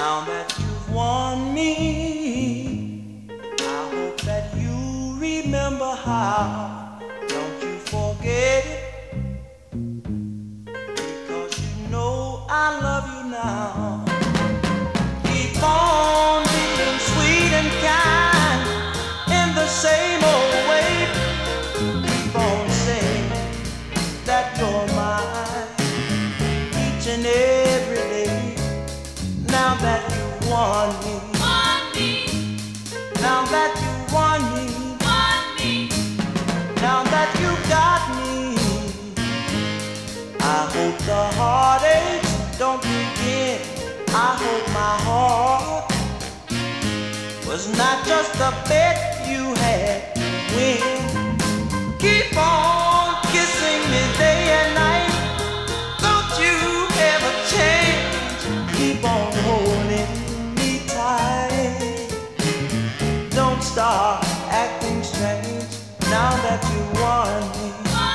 Now that you've won me, I hope that you remember how. Don't you forget it, because you know I love you now. Keep on being sweet and kind in the same old way. Keep on saying that you're mine each and every day. Now that you won me, now that you won me, now that you got me, I hope the heartaches don't begin. I hope my heart was not just a bet you had to win. Keep on kissing me day and night. Don't you ever change. Keep on holding me tight. Don't start acting strange. Now that you won me,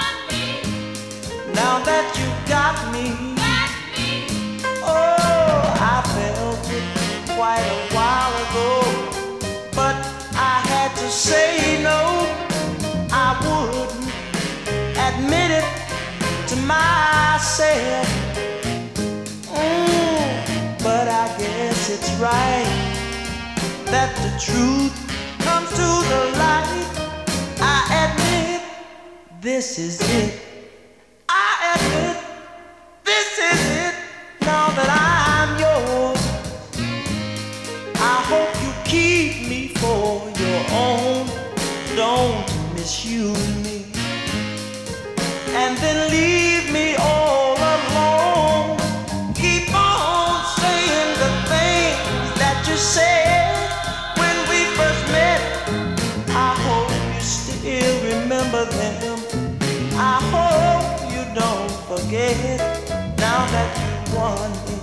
now that you got me. Oh, I felt it quite a while ago, but I had to say no. I wouldn't admit it to myself. But I guess it's right that the truth comes to the light. I admit this is it. I admit this is it. Now that I'm yours, I hope you keep me for your own. Don't misuse me and then leave me all alone. Keep on saying the things that you said when we first met. I hope you still remember them. I hope you don't forget. Now that you won me,